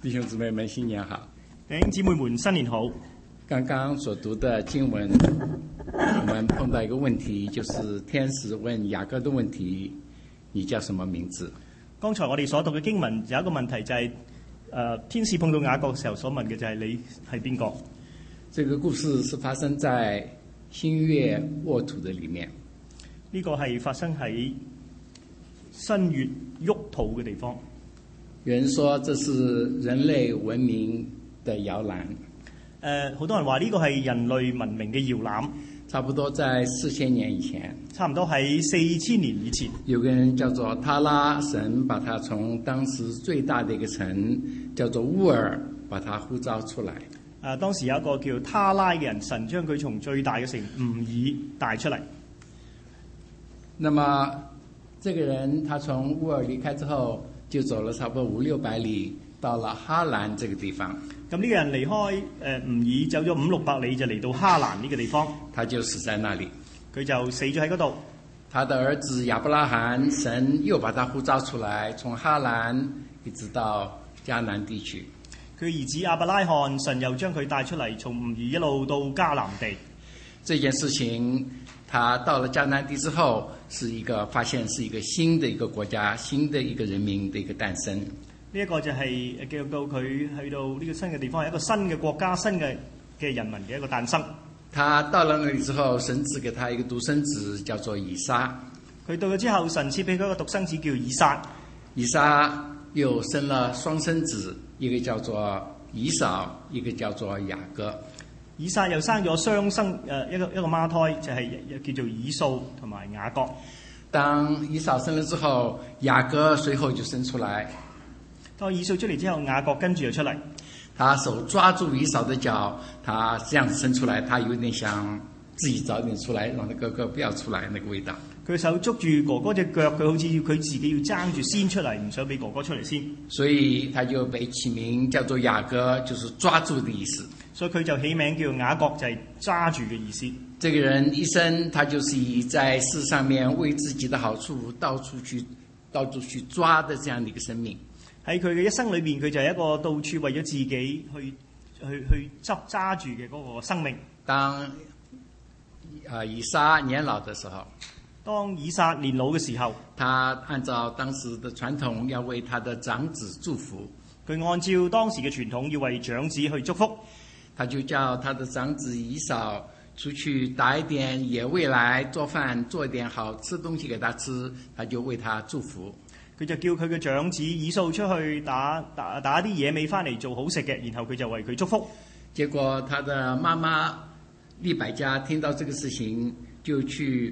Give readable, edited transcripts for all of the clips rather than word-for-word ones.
弟兄姊妹們，新年好！ 弟兄姊妹們，新年好！ 剛剛所讀的經文，我們碰到一個問題，就是天使問雅各的問題：你叫什麼名字？ 剛才我哋所讀嘅經文有一個問題，就係天使碰到雅各嘅時候所問嘅就係你係邊個？ 這個故事是發生在新月沃土的裡面。 呢個係發生喺新月沃土嘅地方。 有人說這是人類文明的搖籃。 好多人話呢個係人類文明嘅搖籃。 差不多在4000年以前。 差唔多喺4000年以前。 有個人叫做他拉，神把他從當時最大的一個城叫做烏爾，把他呼召出來。 當時有一個叫他拉嘅人，神將佢從最大嘅城吾爾帶出嚟。 那麼這個人他從烏爾離開之後，就走了差不多500-600里，到了哈蘭這個地方。 咁呢個人離開吾爾走咗500-600里，就嚟到哈蘭呢個地方。 他就死在那裡。 佢就死咗喺嗰度。他的兒子亞伯拉罕，神又把他呼召出來，從哈蘭一直到迦南地區。 佢兒子亞伯拉罕，神又將佢帶出嚟，從吾爾一路到迦南地。 這件事情，他到了迦南地之後，發現是一個新的一個國家，新的一個人民的一個誕生。 呢一個就係記錄到佢去到呢個新嘅地方，係一個新嘅國家、新嘅人民嘅一個誕生。 他到了那裡之後，神賜給他一個獨生子，叫做以撒。 佢到咗之後，神賜俾佢一個獨生子叫以撒。以撒又生了雙生子，一個叫做以掃，一個叫做雅各。 以撒又生咗雙生一個孖胎，就係叫做以掃同埋雅各。 當以掃生了之後，雅各隨後就生出來。 當以掃出嚟之後，雅各跟住就出嚟。 他手抓住以掃的腳，他這樣子生出來，他有點想自己早點出來，讓他哥哥不要出來那個味道。 佢手捉住哥哥隻腳，佢好似佢自己要爭住先出嚟，唔想俾哥哥出嚟先。 所以他就被起名叫做雅各，就是抓住的意思。 所以佢就起名叫雅各，就係揸住嘅意思。 這個人一生，他就是以在世上面為自己的好處到處去抓的這樣的一個生命。 喺佢嘅一生裏邊，佢就係一個到處為咗自己去揸住嘅嗰個生命。 當以撒年老的時候， 當以撒年老嘅時候， 他按照當時的傳統，要為他的長子祝福。 佢按照當時嘅傳統，要為長子去祝福。 他就叫他的長子以掃出去打一點野味來做飯，做一點好吃東西給他吃，他就為他祝福。 佢就叫佢嘅長子以掃出去打啲野味翻嚟做好食嘅，然後佢就為佢祝福。 結果他的媽媽利百加聽到這個事情，就去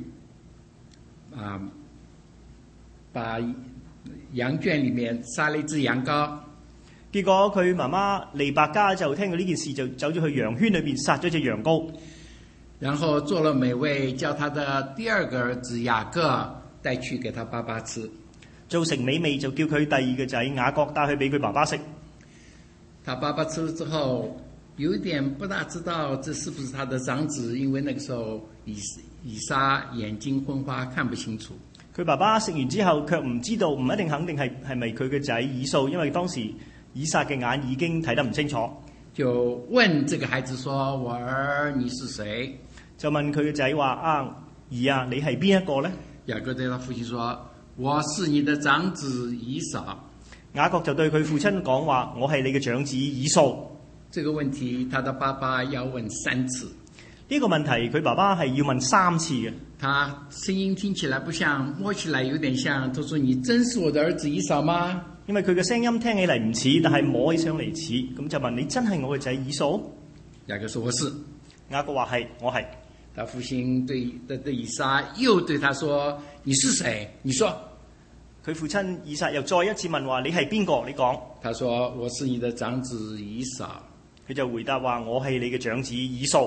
把羊圈裡面殺了一隻羊羔。 結果佢媽媽利百加就聽到呢件事，就走咗去羊圈裏邊殺咗隻羊羔， 然後做了美味，叫他的第二個兒子雅各帶去給他爸爸吃。 做成美味就叫佢第二個仔雅各帶去俾佢爸爸食。 他爸爸吃了之後，有一點不大知道這是不是他的長子，因為那個時候以撒眼睛昏花，看不清楚。 佢爸爸食完之後，卻唔知道，唔一定肯定係咪佢嘅仔以掃，因為當時以撒嘅眼已經睇得唔清楚。 就問這個孩子說：我兒，你是誰？ 就問佢嘅仔話：兒啊，你係邊一個呢？ 雅各對他父親說：我是你的長子以掃。 雅各就對佢父親講話：我係你嘅長子以掃。 這個問題，他的爸爸要問3次。 呢個問題，佢爸爸係要問3次嘅。 他聲音聽起來不像，摸起來有點像。他說：你真是我的兒子以掃嗎？ 因為佢嘅聲音聽起嚟唔似，但係摸起上嚟似。咁就問：你真係我嘅仔以掃？ 雅各說：我是。 雅各話：係，我係。 他父親對以撒又對他說：你是誰？你說。 佢父親以撒又再一次問話：你係邊個？你講。 他說：我是你的長子以掃。 佢就回答話：我係你嘅長子以掃。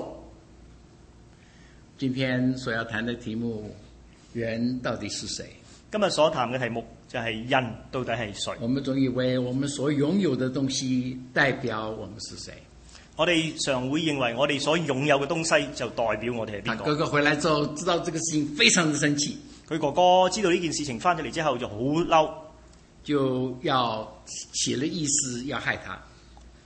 今天所要談的題目，人到底是誰？ 今日所談嘅題目就係人到底係誰？ 我們總以為我們所擁有的東西代表我們是誰。 我哋常會認為我哋所擁有嘅東西就代表我哋係邊個。 哥哥回來之後知道這個事情，非常的生氣。 佢哥哥知道呢件事情翻咗嚟之後就好嬲， 就要起了意思要害他。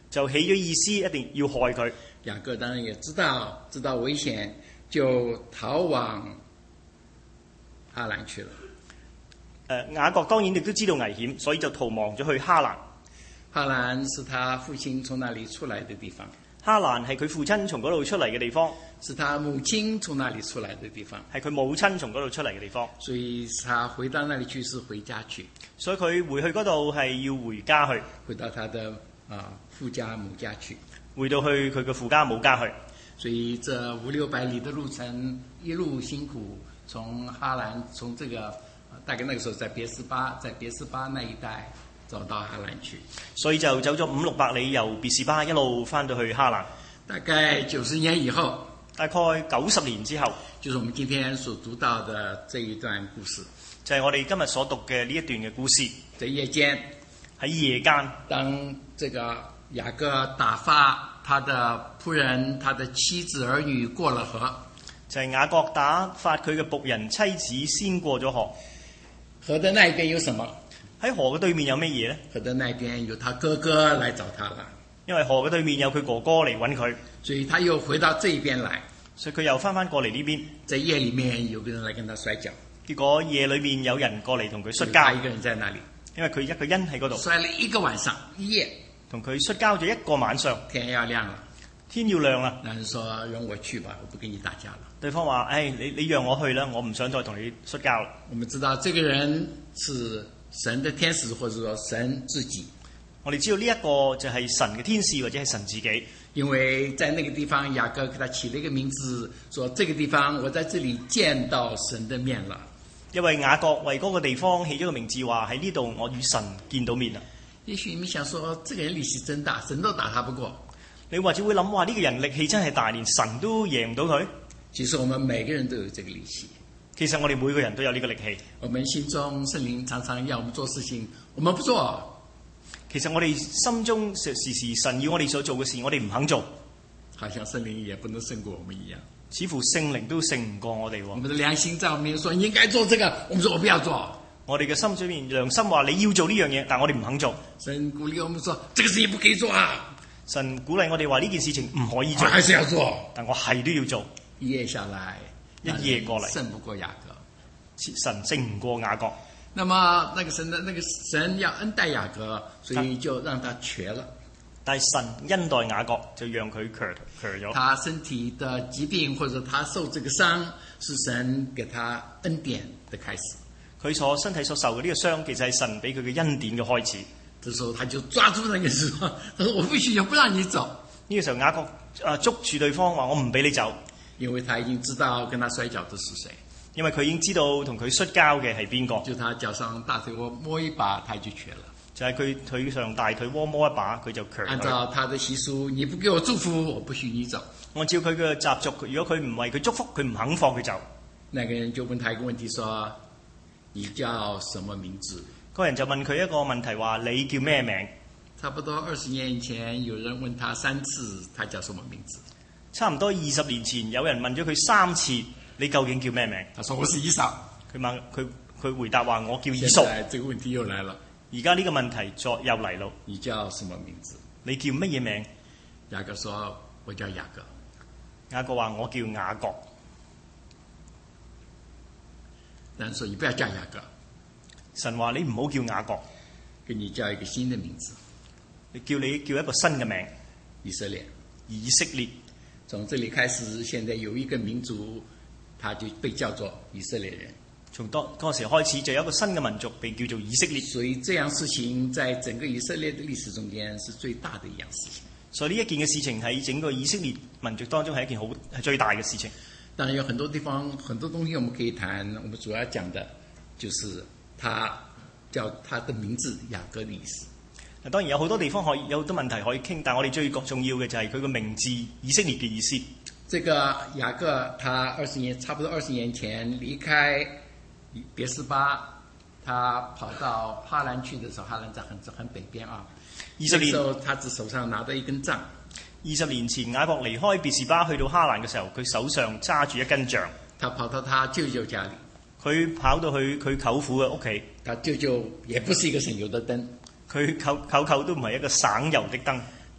就起咗意思，一定要害佢。 雅各當然也知道危險，就逃往哈蘭去了。 雅各當然亦都知道危險，所以就逃亡咗去哈蘭。 哈蘭是他父親從那裡出來的地方。 哈蘭係佢父親從嗰度出嚟嘅地方， 是他母親從那裡出來的地方， 係佢母親從嗰度出嚟嘅地方。 所以他回到那裡去是回家去。 所以佢回去嗰度係要回家去， 回到他的父家母家去， 回到去佢嘅父家母家去。 所以這500-600里的路程，一路辛苦，從哈蘭，從這個大概那個時候在別是巴那一帶走到哈蘭去。 所以就走咗500-600里，由別是巴一路翻到去哈蘭。 大概90年以後， 大概90年之後， 就是我們今天所讀到的這一段故事， 就係我哋今日所讀嘅呢一段嘅故事。 在夜間， 喺夜間， 當這個雅各打發他的僕人、他的妻子兒女過了河， 就係雅各打發佢嘅僕人妻子先過咗河。 河的那一邊有什麼？ 喺河嘅對面有乜嘢呢？ 河的那邊有他哥哥來找他了， 因為河嘅對面有佢哥哥嚟揾佢， 所以他又回到這一邊來。 所以佢又翻過嚟呢邊。 在夜裡面有個人來跟他摔跤， 結果夜裏面有人過嚟同佢摔跤， 他一個人在那裡， 因為佢一個人喺嗰度摔了一個晚上一夜， 同佢摔跤咗一個晚上。 天要亮了， 天要亮啦。 男人說容我去吧，我不跟你打架了。 對方話：你讓我去啦，我唔想再同你摔跤啦。 我們知道這個人是神的天使，或者說神自己。 我哋知道呢一個就係神嘅天使或者係神自己， 因為在那個地方雅各給他起了一個名字，說這個地方我在這裡見到神的面了。 因為雅各為嗰個地方起咗個名字，話喺呢度我與神見到面啦。 也許你們想說，這個人力氣真大，神都打他不過。 你或者會諗話呢個人力氣真係大，連神都贏唔到佢。 其實我們每個人都有這個力氣。 其實我哋每個人都有呢個力氣。 我們心中聖靈常常要我們做事情，我們不做。 其實我哋心中時時神要我哋所做嘅事，我哋唔肯做， 好像聖靈也不能勝過我們一樣。 似乎聖靈都勝唔過我哋。 我們的良心在我們面前說你應該做這個，我們說我不要做。 我哋嘅心裏面良心話你要做呢樣嘢，但我哋唔肯做。 神鼓勵我們說，這個事情不可以做啊。 神鼓勵我哋話呢件事情唔可以做， 我還是要做， 但我係都要做。 一夜下來， 一夜過嚟， 勝不過雅各， 神勝唔過雅各。 那麼那個神要恩待雅各，所以就讓他瘸了。 但係神恩待雅各，就讓佢瘸咗。 他身體的疾病或者他受這個傷，是神給他恩典的開始。 佢所身體所受嘅呢個傷，其實係神俾佢嘅恩典嘅開始。 這時候他就抓住那個人說：他說我不許，我不讓你走。 呢個時候雅各捉住對方話：我唔俾你走， 因為他已經知道跟他摔跤的是誰。 因為佢已經知道同佢摔跤嘅係邊個。 就他腳上大腿窩摸一把，他就瘸了。 就係佢腿上大腿窩摸一把，佢就瘸。 按照他的習俗，你不給我祝福，我不許你走。 按照佢嘅習俗，如果佢唔為佢祝福，佢唔肯放佢走。 那個人就問他一個問題，說：你叫什麼名字？ 嗰人就問佢一個問題，話你叫咩名？ 差不多20年以前，有人問他3次，他叫什麼名字？ 差唔多20年前，有人問咗佢3次，你究竟叫咩名？ 他說：我是以掃。 佢回答話：我叫以掃。 現在這個問題又來了。 而家呢個問題又嚟咯。 你叫什麼名字？ 你叫乜嘢名？ 雅各說：我叫雅各。 雅各話：我叫雅各。 但說：你不要叫雅各。 神話你唔好叫雅各， 給你叫一個新的名字。 你叫一個新嘅名， 以色列。 以色列。 從這裡開始，現在有一個民族，他就被叫做以色列人。 從嗰時開始，就有一個新嘅民族被叫做以色列。 所以這樣事情在整個以色列的歷史中間是最大的一樣事情。 所以呢一件嘅事情喺整個以色列民族當中係一件係最大嘅事情。 當然有很多地方很多東西我們可以談，我們主要講的就是他叫他的名字雅各的意思。 當然有好多地方有好多問題可以傾，但我哋最重要嘅就係佢個名字以色列嘅意思。 這個雅各他差不多20年前離開別是巴，他跑到哈蘭去的時候，哈蘭在很北邊啊。20年，那時候他只手上拿着一根杖。 20年前雅各離開別是巴去到哈蘭嘅時候，佢手上揸住一根杖。 他跑到他舅舅家裡， 佢跑到去佢舅父嘅屋企。 他舅舅也不是一個省油的燈， 佢舅舅都唔係一個省油的燈。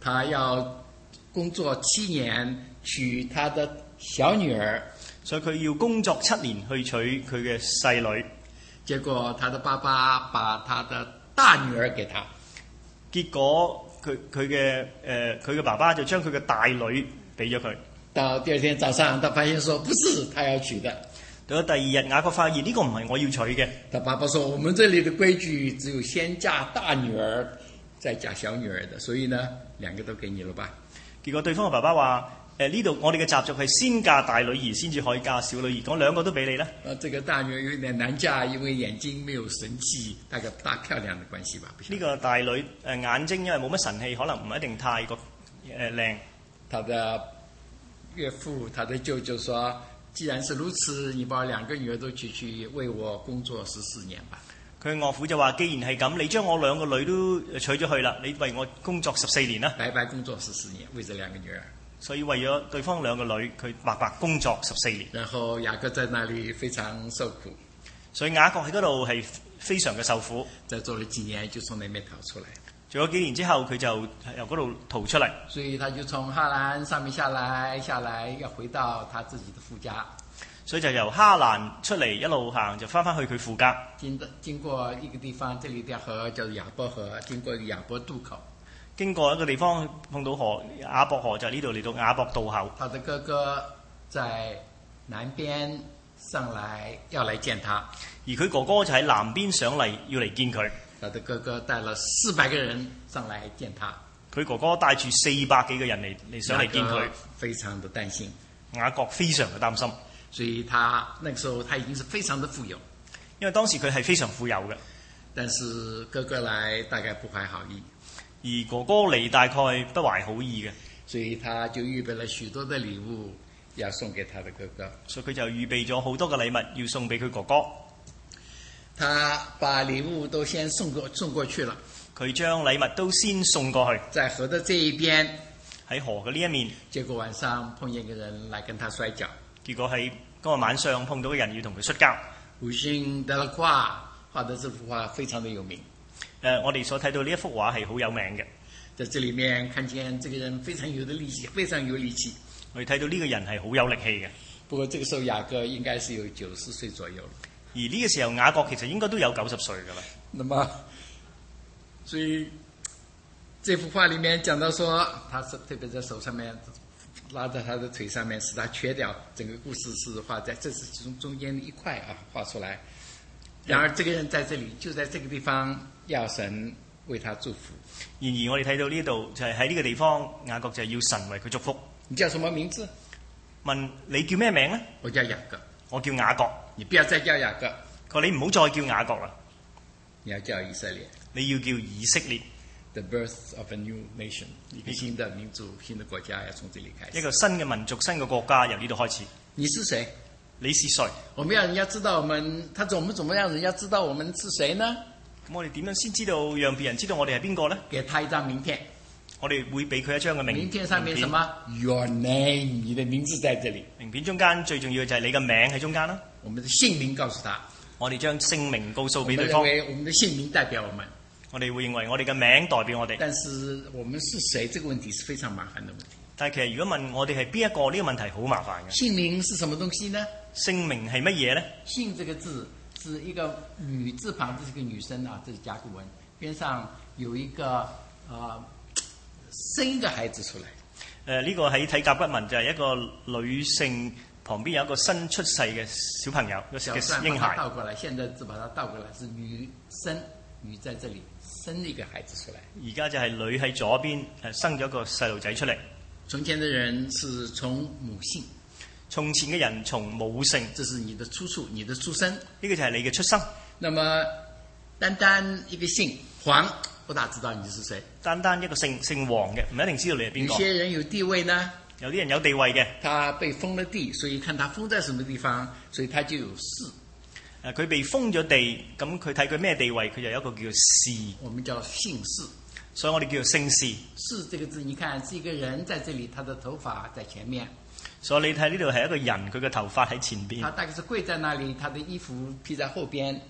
他要工作7年娶他的小女兒， 所以佢要工作7年去娶佢嘅細女。 結果他的爸爸把他的大女兒給他， 結果佢嘅爸爸就將佢嘅大女俾咗佢。 到第二天早上，他發現說不是他要娶的。 到咗第二日，雅各發現呢個唔係我要娶嘅。 他爸爸說：我們這裡的規矩只有先嫁大女兒，再嫁小女兒的，所以呢，兩個都給你了吧。 結果對方嘅爸爸話：呢度我哋嘅習俗係先嫁大女兒，先至可以嫁小女兒，講兩個都俾你啦。 這個大女兒有點難嫁，因為眼睛沒有神氣，大概不大漂亮的關係吧。 呢個大女眼睛因為冇乜神氣，可能唔一定太過靚。 他的岳父、他的舅舅說：既然是如此，你把我2個女兒都娶去，為我工作14年吧。 佢岳父就話：既然係咁，你將我2個女都娶咗去啦，你為我工作14年啦。 白白工作14年，為這2個女兒。 所以為咗對方2個女，佢白白工作14年。 然後雅各在那裡非常受苦， 所以雅各喺嗰度係非常嘅受苦。 再做了幾年，就從那邊逃出來。 做咗幾年之後，佢就由嗰度逃出嚟。 所以他就從哈蘭上面下來，要回到他自己的父家。 所以就由哈蘭出嚟一路行，就翻去佢父家。 經過一個地方，這裡有條河叫做雅博河，經過一個雅博渡口。 經過一個地方碰到河，雅博河就係呢度嚟到雅博渡口。 他的哥哥在南邊上來要來見他， 而佢哥哥就喺南邊上嚟要嚟見佢。 他的哥哥帶了400個人上來見他， 佢哥哥帶住400幾個人嚟上嚟見佢， 非常的擔心。 雅各非常嘅擔心， 所以他那個時候他已經是非常的富有， 因為當時佢係非常富有嘅。 但是哥哥來大概不懷好意， 而哥哥嚟大概不懷好意嘅， 所以他就預備了許多的禮物要送給他的哥哥。 所以佢就預備咗好多嘅禮物要送俾佢哥哥。 他把禮物都先送過去了， 佢將禮物都先送過去， 在河的這一邊， 喺河嘅呢一面。 結果晚上碰見一個人來跟他摔跤， 結果喺嗰個晚上碰到嘅人要同佢摔跤。 Eugène Delacroix畫的這幅畫非常的有名。 我哋所睇到呢一幅畫係好有名嘅。 在這裡面看見這個人非常有力氣，非常有力氣。 我哋睇到呢個人係好有力氣嘅。 不過這個時候雅各應該是有90歲左右了。 而呢個時候雅各其實應該都有90歲㗎啦。 那麼，所以這幅畫裡面講到說，他是特別在手上面拉在他的腿上面，使他瘸掉。整個故事是畫在這是其中中間的一塊啊，畫出來。然而這個人在這裡，就在這個地方，要神為他祝福。 然而我哋睇到呢度就係喺呢個地方，雅各就係要神為佢祝福。 你叫什麼名字？ 問你叫咩名呢？ 我叫雅各。 我叫雅各。 你不要再叫雅各。 佢話你唔好再叫雅各啦， 你要叫以色列。 你要叫以色列。 The birth of a new nation， 一個新的民族、新的國家要從這裡開始。 一個新嘅民族、新嘅國家由呢度開始。 你是誰？ 你是誰？ 我們要人家知道我們，我們怎麼讓人家知道我們是誰呢？ 咁我哋點樣先知道讓別人知道我哋係邊個呢？ 給他一張名片。 我哋會俾佢一張嘅名片上面什麼 ？Your name， 你的名字在這裡。 名片中間最重要嘅就係你嘅名喺中間啦。 我們的姓名告訴他。 我哋將姓名告訴俾對方。 我們認為我們的姓名代表我們。 我哋會認為我哋嘅名代表我哋。 但是我們是誰？這個問題是非常麻煩的問題。 但係其實如果問我哋係邊一個，呢個問題好麻煩嘅。 姓名是什麼東西呢？ 姓名係乜嘢呢？ 姓這個字是一個女字旁，這是個女生啊，這是甲骨文，邊上有一個生一個孩子出來。 呢個喺睇甲骨文就係一個女性旁邊有一個新出世嘅小朋友，一個嬰孩。 倒過來，現在只把它倒過來，是女生，女在這裡生一個孩子出來。 而家就係女喺左邊生咗個細路仔出嚟。 從前的人是從母姓， 從前嘅人從母姓， 這是你的出處，你的出生。 呢個就係你嘅出生。 那麼單單一個姓黃，不大知道你是誰。單單一個姓黃嘅，唔一定知道你係邊個。有些人有地位呢， 有啲人有地位嘅， 他被封了地，所以看他封在什麼地方，所以他就有氏。 佢被封咗地，咁佢睇佢咩地位，佢就有一個叫氏。 我們叫姓氏。 所以我哋叫做姓氏。 氏這個字，你看是一個人在這裡，他的頭髮在前面。 所以你睇呢度係一個人，佢嘅頭髮喺前邊。 他大概是跪在那裡，他的衣服披在後邊。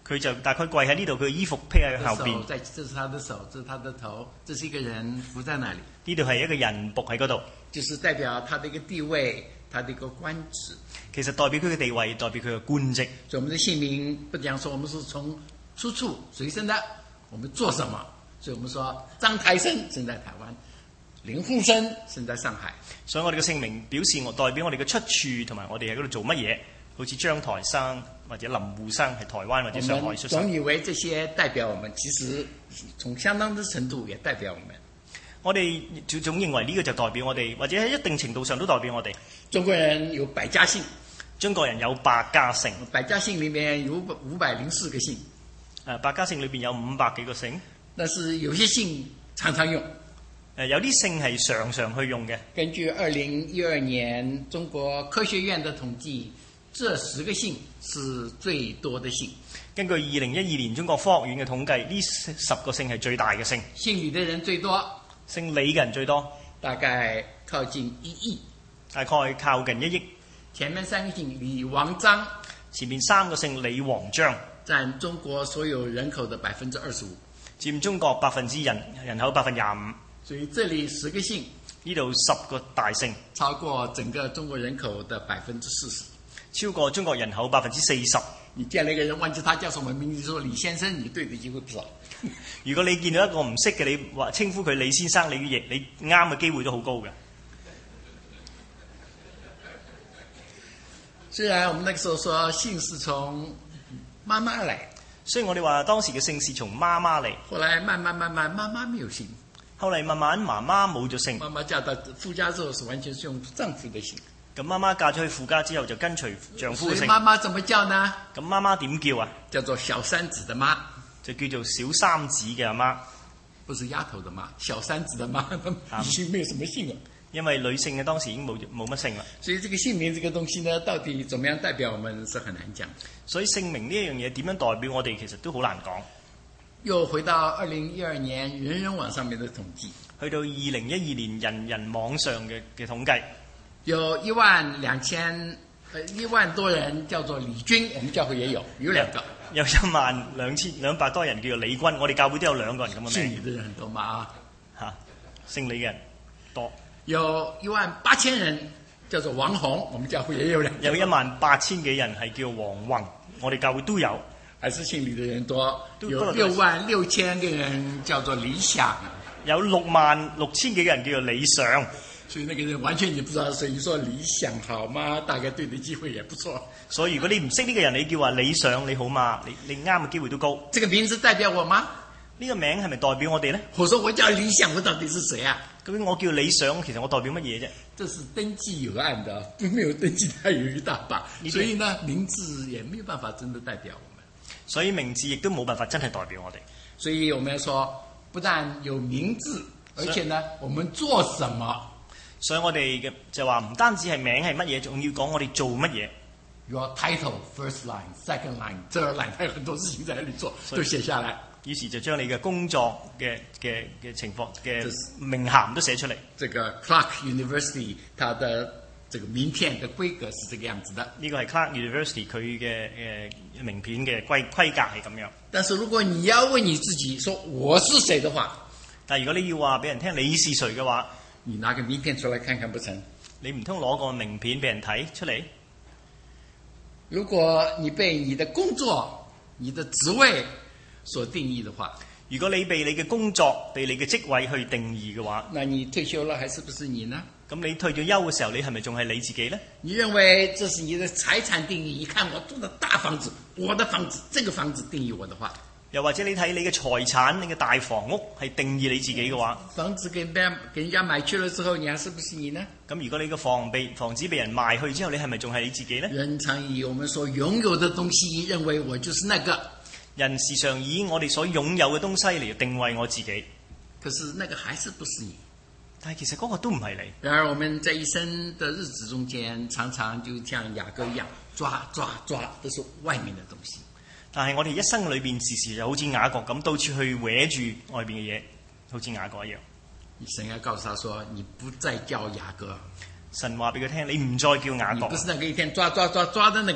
佢就大概跪喺呢度，佢衣服披喺後邊。 這是他的手，這是他的頭，這是一個人伏在那裡。 呢度係一個人仆喺嗰度， 就是代表他的一個地位，他的一個官職。 其實代表佢嘅地位，代表佢嘅官職。 所以我們的姓名不講說我們是從出處隨生的，我們做什麼？所以我們說張台生生在台灣，林富生生在上海。 所以我哋嘅姓名表示代表我哋嘅出處同埋我哋喺嗰度做乜嘢。好似張台生或者林護生係台灣或者上海出生。 總以為這些代表我們，其實從相當的程度也代表我們。 我哋總認為呢個就代表我哋，或者喺一定程度上都代表我哋。 中國人有百家姓， 中國人有百家姓。 百家姓裏面有504個姓。 百家姓裏邊有500幾個姓。 但是有些姓常常用。 有啲姓係常常去用嘅。 根據2012年中國科學院的統計，這10個姓是最多的姓。 根據2012年中國科學院嘅統計，呢10個姓係最大嘅姓。 姓李的人最多， 姓李嘅人最多， 大概靠近1億。 大概靠近1億。 前面3個姓李、王、張， 前面3個姓李、王、張， 佔中國所有人口的25%， 佔中國人口25%。 所以這裡10個姓， 呢度10個大姓， 超過整個中國人口的40%。 超過中國人口40%。 你見了一個人忘記他叫什麼名字，說李先生，你對的機會不少。 如果你見到一個唔識嘅，你話稱呼佢李先生，你啱嘅機會都好高嘅。 雖然我們那個時候說姓是從媽媽來， 所以我哋話當時嘅姓是從媽媽嚟。 後來慢慢媽媽沒有姓。 後嚟慢慢媽媽冇咗姓。 媽媽嫁到夫家之後，是完全是用丈夫的姓。 咁媽媽嫁咗去夫家之後，就跟隨丈夫嘅姓。 所以媽媽怎麼叫呢？ 咁媽媽點叫啊？ 叫做小三子的媽， 就叫做小三子嘅阿媽， 不是丫頭的媽，小三子的媽，已經沒有什麼姓了。 因為女性嘅當時已經冇乜姓啦。 所以這個姓名這個東西呢，到底怎麼樣代表我們是很難講。 所以姓名呢一樣嘢點樣代表我哋，其實都好難講。又回到2012年人人網上面的統計， 去到2012年人人網上嘅統計， 有1萬多人叫做李軍，我們教會也有2個。 有12000多人叫做李軍，我哋教會都有2個人咁嘅名。 姓李的人很多嘛姓李嘅人多。 有18000人叫做王洪，我們教會也有2個。 有18000幾人係叫王宏，我哋教會都有。 還是姓李的人多。有66000個人叫做理想， 有66000幾個人叫做理想。 所以那個人完全你不知道，所以說理想好嗎？大概對的機會也不錯。 所以如果你唔識呢個人，你叫話理想你好嘛？你啱嘅機會都高。 這個名字代表我嗎？ 呢個名係咪代表我哋呢？ 我說我叫理想，我到底是誰啊？ 究竟我叫理想，其實我代表乜嘢啫？ 這是登記有案的，並沒有登記的有一大把，所以呢，名字也沒有辦法真的代表我們。 所以名字亦都冇辦法真係代表我哋。 所以我們要說，不但有名字，而且呢，我們做什麼？ 所以我哋嘅就話唔單止係名係乜嘢，仲要講我哋做乜嘢。 Your title, first line, second line, third line，還有很多事情在那裏做，都寫下來。 於是就將你嘅工作嘅情況嘅名銜都寫出嚟。 這個 Clark University 它的這個名片的規格是這個樣子的。 呢個係 Clark University 佢嘅名片嘅規格係咁樣。 但是如果你要問你自己說我是誰的話， 但係如果你要話俾人聽你是誰嘅話， 你拿個名片出來看看不成？ 你唔通攞個名片俾人睇出嚟？ 如果你被你的工作、你的職位所定義的話， 如果你被你嘅工作、被你嘅職位去定義嘅話， 那你退休了還是不是你呢？ 咁你退咗休嘅時候，你係咪仲係你自己呢？ 你認為這是你的財產定義？一看我住的大房子，我的房子，這個房子定義我的話， 又或者你睇你嘅財產、你嘅大房屋係定義你自己嘅話， 房子給人家買去了之後，你還是不是你呢？ 咁如果你嘅房子被人賣去之後，你係咪仲係你自己呢？ 人常以我們所擁有的東西認為我就是那個。 人時常以我哋所擁有嘅東西嚟定位我自己， 可是那個還是不是你？ 但係其實嗰個都唔係你。 然而我們在一生的日子中間，常常就像雅各一樣，抓，都是外面的東西。 但係我哋一生裏邊時時就好似雅各咁，到處去搲住外邊嘅嘢，好似雅各一樣。 神要告訴他說：你不再叫雅各。 神話俾佢聽，你唔再叫雅各。 你不是那個一天抓的那個人。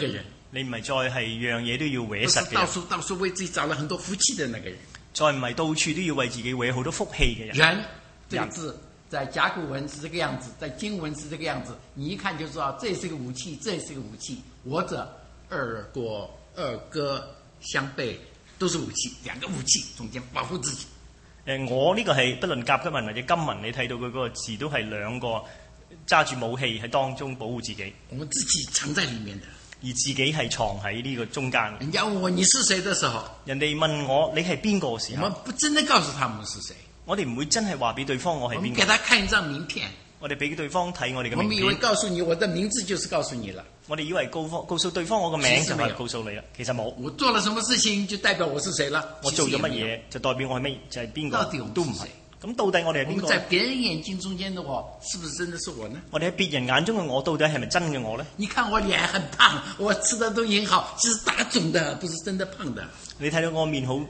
你唔係再係樣嘢都要搲實嘅人， 到處為自己找了很多福氣的那個人， 再唔係到處都要為自己搲好多福氣嘅人。 人這個字在甲骨文是這個樣子，在經文是這個樣子，你一看就知道這是個武器，這是個武器。我者二戈相背，都是武器，兩個武器中間保護自己。 我呢個係不論甲骨文或者金文，你睇到佢嗰個字都係兩個揸住武器喺當中保護自己。 我們自己藏在裏面的， 而自己係藏喺呢個中間。 人家問我你是誰的時候， 人哋問我你係邊個時候， 我們不真的告訴他們是誰。 我哋唔會真係話俾對方我係邊個。 我們給他看一張名片， 我哋俾對方睇我哋嘅名片。 我們以為告訴你我的名字就是告訴你了。 我哋以為告訴對方我個名就係告訴你啦，其實冇。 我做了什麼事情就代表我是誰了？ 我做咗乜嘢就代表我係咩？就係邊個？ 到底我們都唔係。咁到底我哋係邊個？ 我們在別人眼睛中間的我，是不是真的是我呢？ 我哋喺別人眼中嘅我，到底係咪真嘅我呢？ 你看我臉很胖，我吃的都很好，其實打腫的，不是真的胖的。 你睇到我面好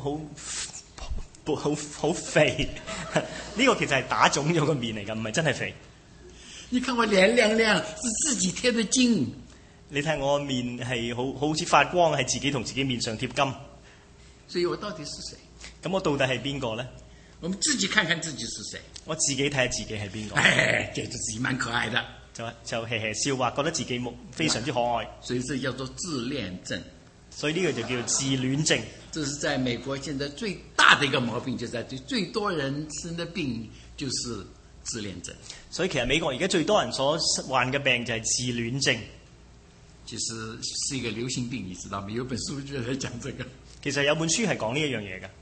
肥，呢個其實係打腫咗個面嚟㗎，唔係真係肥。 你看我臉亮亮，是自己貼的金。 你睇我面係好似發光，係自己同自己面上貼金。 所以我到底是誰？ 咁我到底係邊個呢？ 我們自己看看自己是誰。 我自己睇下自己係邊個。 覺得自己蠻可愛的， 就嘿嘿笑話，覺得自己非常之可愛。 所以這叫做自戀症。 所以呢個就叫做自戀症。 這是在美國現在最大的一個毛病，就在最多人生的病就是自戀症。 所以其實美國而家最多人所患嘅病就係自戀症。 其實是一個流行病，你知道嗎？有本書就在講這個。 其實有本書係講呢一樣嘢嘅。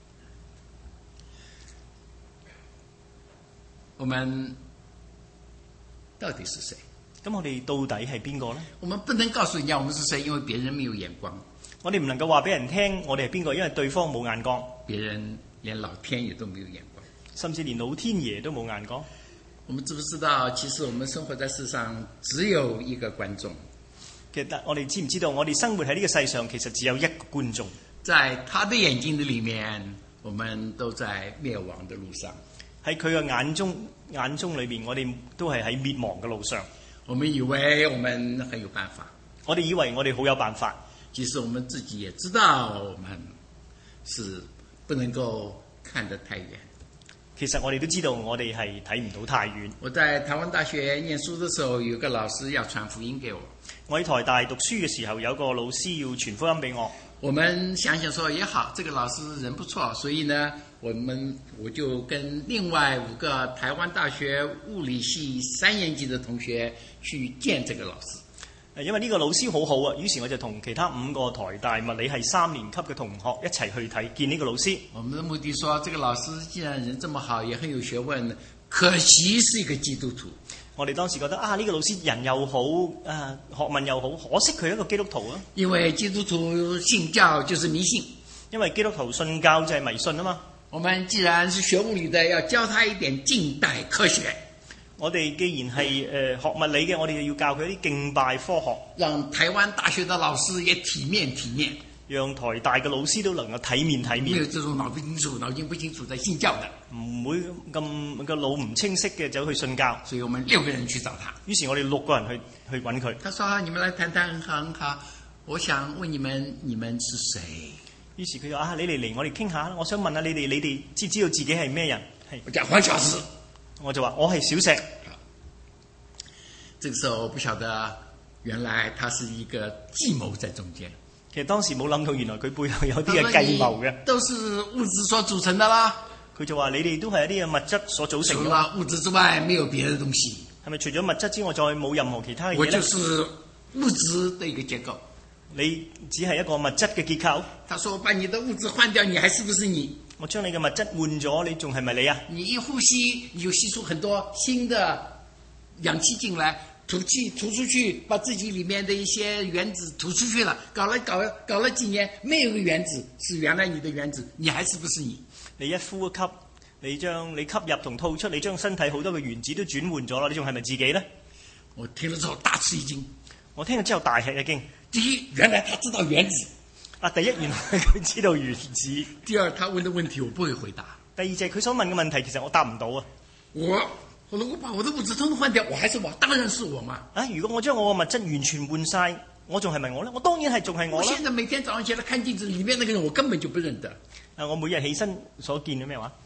我們到底是誰？ 咁我哋到底係邊個呢？ 我們不能告訴人家我們是誰，因為別人沒有眼光。 我哋唔能夠話俾人聽我哋係邊個，因為對方冇眼光。 別人連老天爺都沒有眼光， 甚至連老天爺都冇眼光。 我們知不知道，其實我們生活在世上只有一個觀眾。 其實我哋知唔知道，我哋生活喺呢個世上，其實只有一個觀眾。 在他的眼睛的裡面，我們都在滅亡的路上。 喺佢嘅眼中裏邊，我哋都係喺滅亡嘅路上。 我們以為我們很有辦法， 我哋以為我哋好有辦法。 其實我們自己也知道，我們是不能夠看得太遠。 其實我哋都知道，我哋係睇唔到太遠。 我在台灣大學念書的時候，有個老師要傳福音給我。 我喺台大讀書嘅時候，有個老師要傳福音俾我。 我們想想說也好，這個老師人不錯，所以呢，我就跟另外5個台灣大學物理系3年級的同學去見這個老師。 因為呢個老師好好啊，於是我就同其他5個台大物理系3年級嘅同學一齊去見呢個老師。我們的目的說，這個老師既然人這麼好，也很有學問，可惜是一個基督徒。 我哋當時覺得呢個老師人又好，學問又好，可惜佢係一個基督徒啊。 因為基督徒信教就是迷信， 因為基督徒信教就係迷信啊嘛。 我們既然是學物理的，要教他一點近代科學。 我哋既然係學物理嘅，我哋要教佢一啲敬拜科學， 讓台灣大學的老師也體面， 讓台大嘅老師都能夠體面。 沒有這種腦筋不清楚在信教的， 唔會咁個腦唔清晰嘅走去信教。 所以我們6個人去找他。 於是我哋6個人去揾佢。 他說：你們來談談很好，我想問你們是誰？ 於是佢就你嚟我哋傾下。我想問下你哋知唔知道自己係咩人？ 我講黃小石。 我就話我係小石。 這個時候我不曉得，原來他是一個計謀在中間。 其實當時冇諗到，原來佢背後有啲嘅計謀嘅。 都是物質所組成的啦。 佢就話你哋都係一啲嘅物質所組成嘅。 除了物質之外，沒有別的東西。 係咪除咗物質之外，再冇任何其他嘅嘢？ 我就是物質的一個結構。 你只係一個物質嘅結構。 他說：我把你的物質換掉，你還是不是你？ 我將你嘅物質換咗，你仲係咪你啊？ 你一呼吸，你就吸出很多新的氧氣進來，吐氣吐出去，把自己裏面的一些原子吐出去了。搞了幾年，沒有個原子是原來你的原子，你還是不是你？ 你一呼一吸，你吸入同吐出，你將身體好多嘅原子都轉換咗啦，你仲係咪自己呢？ 我聽了之後大吃一驚。 我聽了之後大吃一驚。 第一，原來他知道原子。 第一，原來佢知道原子。 第二，他問的問題我不會回答。 第二就係佢所問嘅問題，其實我答唔到啊。 我如果把我的物質通通換掉，我還是我，當然是我嘛。 如果我將我嘅物質完全換晒， 我仲係咪我咧？我當然係仲係我啦。 我現在每天早上起來看鏡子裏面那個人，我根本就不認得。 我每日起身所見嘅咩話？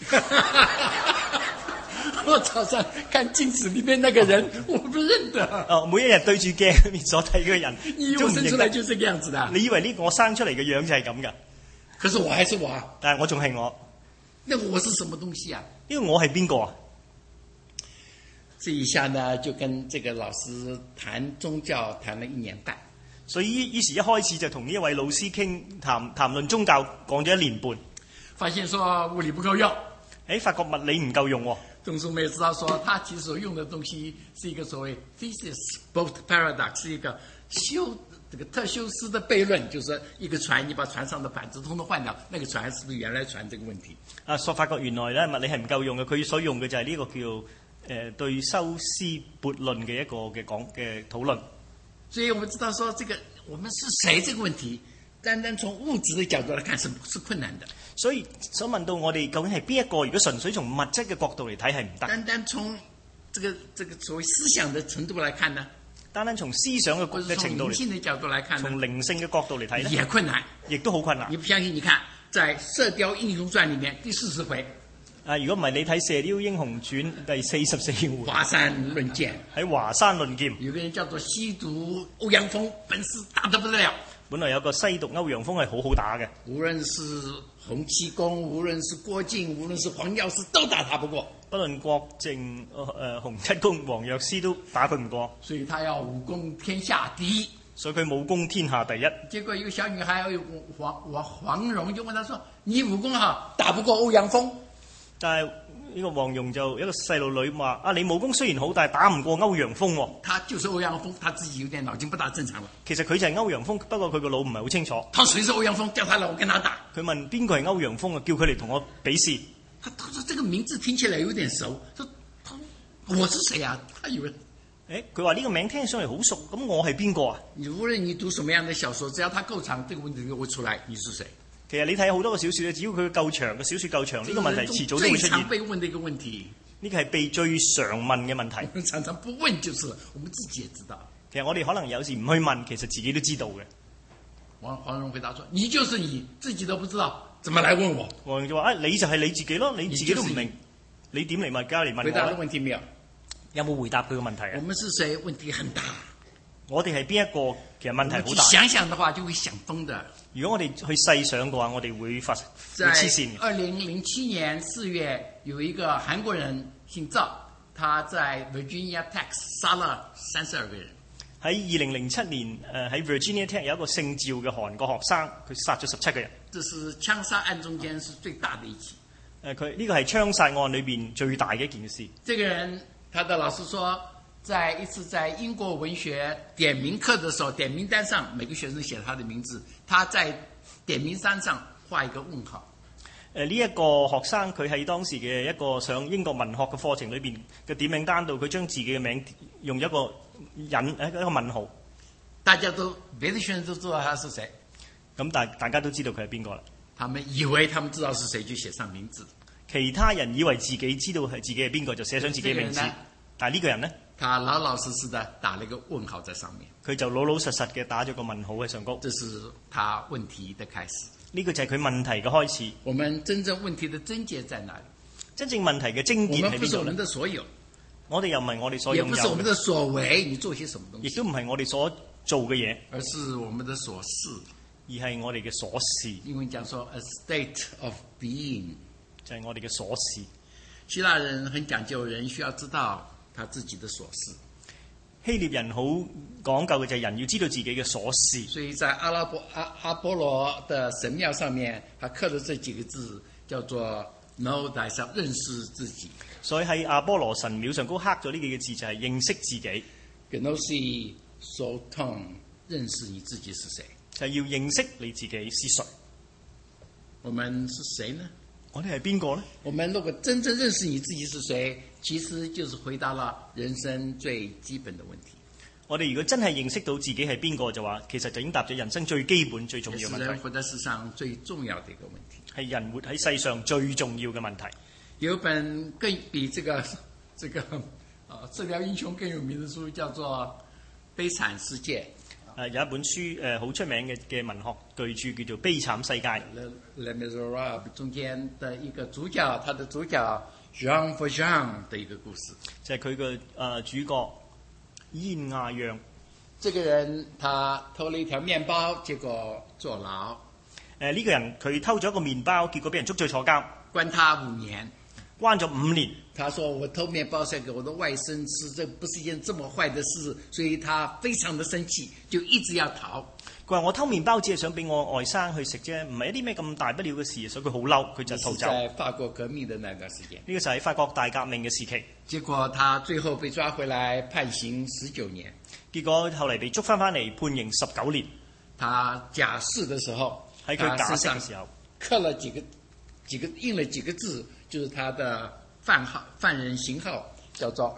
我早上看鏡子裏面那個人，我不認得。 每一日對住鏡裏面所睇嘅人， 你以為我生出來就是這個樣子的？ 你以為呢個我生出嚟嘅樣就係咁噶？ 可是我還是我， 但係我仲係我。 那我是什麼東西啊？ 因為我係邊個啊？ 這一下呢，就跟這個老師談宗教談了1年半。 所以於是一開始就同呢一位老師談論宗教，講咗1年半。 發現說物理不夠用。 發覺物理唔夠用喎。 鍾淑梅知道說，他其實所用的東西是一個所謂 physics boat paradox， 是一個這個特修斯的悖論，就是一個船，你把船上的板子通通換掉，那個船是不是原來船這個問題？ 所發覺原來咧物理係唔夠用嘅，佢所用嘅就係呢個叫對修斯悖論嘅一個嘅討論。 所以我們知道說，這個我們是誰這個問題，單單從物質的角度來看是困難的。 所以想問到我哋究竟係邊一個？如果純粹從物質嘅角度嚟睇係唔得。 單單從這個所謂思想的程度來看呢？ 單單從思想嘅程度嚟， 從靈性的角度來看呢？ 從靈性嘅角度嚟睇呢， 也困難， 亦都好困難。 你不相信？你看在《射雕英雄傳》裡面第40回。 如果唔係你睇《射雕英雄傳》第44回， 華山論劍， 喺華山論劍， 有個人叫做西毒歐陽鋒，本事大得不得了。 本來有個西毒歐陽鋒係好好打嘅， 無論是洪七公，無論是郭靖，無論是黃藥師，都打他不過。 不論郭靖、洪七公、黃藥師都打佢唔過， 所以他要武功天下第一。 所以佢武功天下第一。 結果一個小女孩黃蓉就問他說：你武功好，打不過歐陽鋒。 但係呢個黃蓉就一個細路女話：你武功雖然好，但係打唔過歐陽鋒喎。 他就是歐陽鋒，他自己有點腦筋不大正常了。 其實佢就係歐陽鋒，不過佢個腦唔係好清楚。 他誰是歐陽鋒？叫他來我跟他打。 佢問邊個係歐陽鋒啊？叫佢嚟同我比試。 他說這個名字聽起來有點熟，我是誰啊？他以為佢話呢個名聽上嚟好熟，咁我係邊個啊？ 你無論你讀什麼樣的小說，只要它夠長，這個問題就會出來，你是誰？ 其實你睇好多個小說咧，只要佢夠長嘅小說夠長，呢個問題遲早都會出現。 最常被問的一個問題， 呢個係被最常問嘅問題。 我們常常不問，就是我們自己也知道。 其實我哋可能有時唔去問，其實自己都知道嘅。 黃蓉回答說：你就是你自己都不知道，怎麼來問我？ 黃蓉就話：你就係你自己咯，你自己都唔明，你點嚟問家嚟問我？ 回答的問題沒有？ 有冇回答佢個問題啊？ 我們是誰？問題很大。 我哋係邊一個？其實問題好大。 想想的話，就會想瘋的。 如果我哋去細想嘅話，我哋會黐線嘅。 在2007年4月，有一個韓國人姓趙，他在 Virginia Tech 殺了32個人。 喺2007年，喺 Virginia Tech 有一個姓趙嘅韓國學生，佢殺咗17個人。 這是槍殺案中間是最大的一起。 佢呢個係槍殺案裏邊最大嘅一件事。 這個人，他的老師說，在一次在英國文學點名課的時候，點名單上每個學生寫他的名字，他在點名單上畫一個問號。 呢一個學生佢喺當時嘅一個上英國文學嘅課程裏邊嘅點名單度，佢將自己嘅名用一個一個問號。 大家都別的學生都知道他是誰， 咁大家都知道佢係邊個啦。 他們以為他們知道是誰，就寫上名字。 其他人以為自己知道係自己係邊個，就寫上自己名字。但係呢個人呢， 他老老實實的打了一個問號在上面。 佢就老老實實嘅打咗個問號喺上高。 這是他問題的開始。 呢個就係佢問題嘅開始。 我們真正問題的症結在哪裡？ 真正問題嘅症結喺邊度？ 我們不是我們的所有， 我哋又唔係我哋所擁有嘅， 也不是我們的所為。你做些什麼東西？ 亦都唔係我哋所做嘅嘢， 而是我們的所事， 而係我哋嘅所事。 英文講說 a state of being， 就係我哋嘅所事。 希臘人很講究，人需要知道他自己的所事。 希臘人好講究嘅就係人要知道自己嘅所事。 所以在阿波羅的神廟上面，他刻了這幾個字，叫做 know thyself， 認識自己。 所以喺阿波羅神廟上高刻咗呢幾個字，就係認識自己。 Gnosis soton， 認識你自己是誰， 就係要認識你自己是誰。 我們是誰呢？ 我哋係邊個呢？ 我們如果真正認識你自己是誰，其實就是回答了人生最基本的問題。 我哋如果真係認識到自己係邊個，就話其實就已經答咗人生最基本、最重要嘅問題。 是人活在世上最重要的一個問題。 係人活喺世上最重要嘅問題。 有本更比這個射雕英雄更有名的書，叫做《悲慘世界》。 有一本書好出名嘅文學巨著叫做《悲慘世界》。 Les Miserables 中間的一個主角，他的主角 Jean Valjean 的一個故事， 就係佢嘅主角燕亞讓。 這個人他偷了一條麵包，結果坐牢。 呢個人佢偷咗一個麵包，結果俾人捉咗坐監， 關他5年， 關咗5年。 他說我偷麵包是給我的外甥吃，這不是一件這麼壞的事，所以他非常的生氣，就一直要逃。 佢話我偷麵包只係想俾我外甥去食啫，唔係一啲咩咁大不了嘅事，所以佢好嬲，佢就逃走。 在法國革命的那段時間， 呢個就係法國大革命嘅時期。 結果他最後被抓回來，判刑19年。 結果後嚟被捉翻嚟，判刑19年。 他假釋的時候， 喺佢假釋嘅時候， 刻了印了幾個字，就是他的犯人型號叫做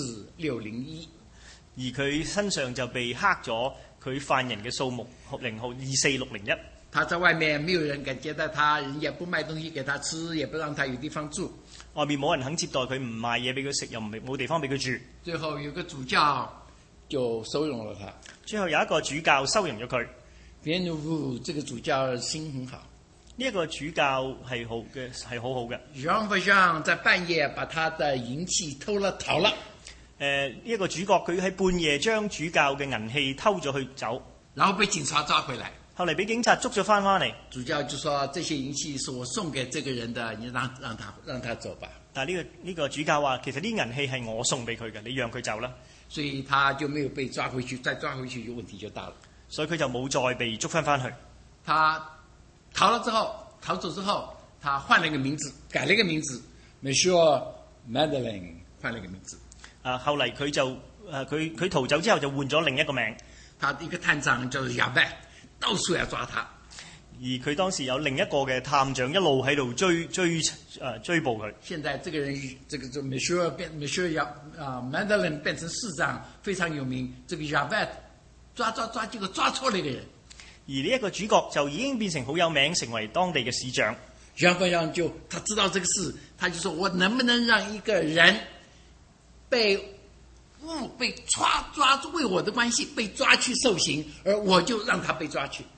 24601。 而佢身上就被刻咗佢犯人嘅數目型號24601。 他在外面沒有人敢接待他，人也不賣東西給他吃，也不讓他有地方住。 外面冇人肯接待佢，唔賣嘢俾佢食，又冇地方俾佢住。 最後有個主教就收容了他。 最後有一個主教收容咗佢。 Bienvenue，這個主教心很好。 呢一個主教係好嘅，係好好嘅。 Jean Valjean 在半夜把他的銀器逃了。 呢一個主角佢喺半夜將主教嘅銀器偷咗去走， 然後被警察抓回來。 後嚟俾警察捉咗翻嚟。 主教就說：這些銀器是我送給這個人的，你讓他走吧。 但係呢個主教話：其實呢銀器係我送俾佢嘅，你讓佢走啦。 所以他就沒有被抓回去，再抓回去就問題就大了。 所以佢就冇再被捉翻去。 他逃走之後，他換了一個名字，改了一個名字 Monsieur Madeleine 換了一個名字。 後嚟佢就佢逃走之後就換咗另一個名。 他一個探長叫做亞伯，到處要抓他。 而佢當時有另一個嘅探長一路喺度追捕佢。 現在這個人，這個就 Monsieur Madeleine 變成市長，非常有名。這個亞伯抓，結果抓錯了一個人。 而呢一個主角就已經變成好有名，成為當地嘅市長。 Jean Valjean他知道這個事，他就說：我能不能讓一個人被抓，為我的關係被抓去受刑，而我就讓他被抓去。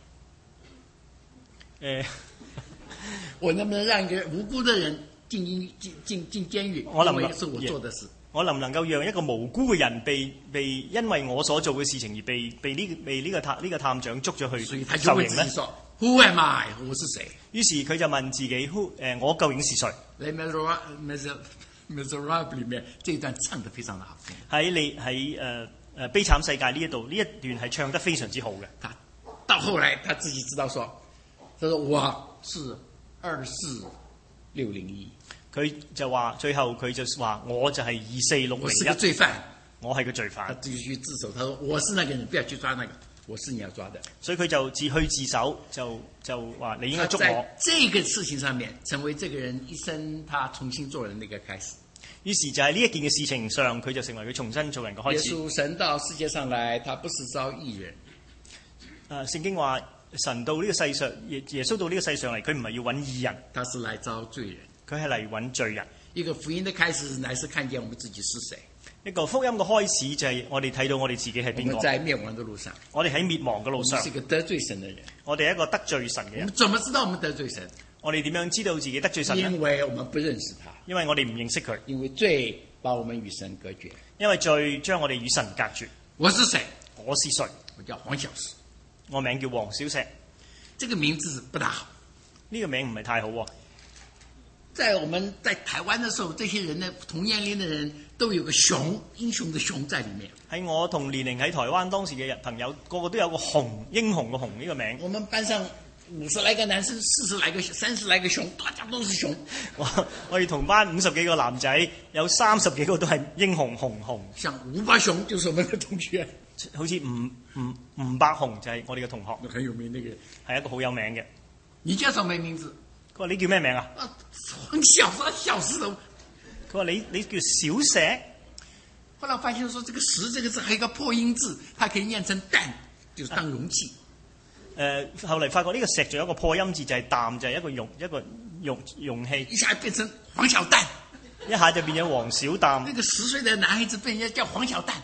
我能不能讓一個無辜的人進監獄？因為是我做的事。 我能唔能夠讓一個無辜嘅人被因為我所做嘅事情而被呢個探長捉咗去受刑呢？ Who am I？ 我是誰？ 於是佢就問自己：我究竟是誰？ 《Les Miserables》裏面這一段唱得非常的好。 喺悲慘世界呢一段係唱得非常之好嘅。 他到後來他自己知道說，他說我是24601。佢就話最後佢就話我就係24601。 我是個罪犯， 我係個罪犯。 他自己去自首，他說我是那個人，不要去抓那個，我是你要抓的。 所以佢就自首，就話你應該捉我。 在這個事情上面，成為這個人一生他重新做人的一個開始。 於是就喺呢一件嘅事情上，佢就成為佢重新做人嘅開始。 耶穌神到世界上來，他不是招義人。 聖經話神到呢個世上，耶穌到呢個世上嚟，佢唔係要揾義人， 他是來招罪人。 佢係嚟揾罪人。 一個福音的開始，乃是看見我們自己是誰。 一個福音嘅開始就係我哋睇到我哋自己係邊個。 我們在滅亡的路上， 我哋喺滅亡嘅路上。 我們是一個得罪神的人。 我哋係一個得罪神嘅人。 我們怎麼知道我們得罪神？ 我哋點樣知道自己得罪神呢？ 因為我們不認識他。 因為我哋唔認識佢。 因為罪把我們與神隔絕。 因為罪將我哋與神隔絕。 我是誰？ 我是誰？ 我叫黃小石。 我名叫黃小石。 這個名字不大好。 呢個名唔係太好喎。 在我們在台灣的時候，這些人呢，同年齡的人都有個雄，英雄的雄在裡面。喺我同年齡喺台灣當時嘅朋友，個個都有個雄，英雄嘅雄呢個名。 我們班上50來個男生，40來個、30來個雄，大家都是雄。 我哋同班50幾個男仔，有30幾個都係英雄雄。 像吳伯雄就是我們的同學， 好似吳伯雄就係我哋嘅同學， 很有名那個人， 係一個好有名嘅。 你叫什麼名字？ 佢話你叫咩名啊？ 黃小石，小石頭。 佢話你叫小石。 後來發現說，這個石這個字還有一個破音字，它可以念成擔，就是當容器。 後嚟發覺呢個石仲有一個破音字，就係擔，就係一個容器。 一下變成黃小擔， 一下就變咗黃小擔。 那個10歲的男孩子被人家叫黃小擔，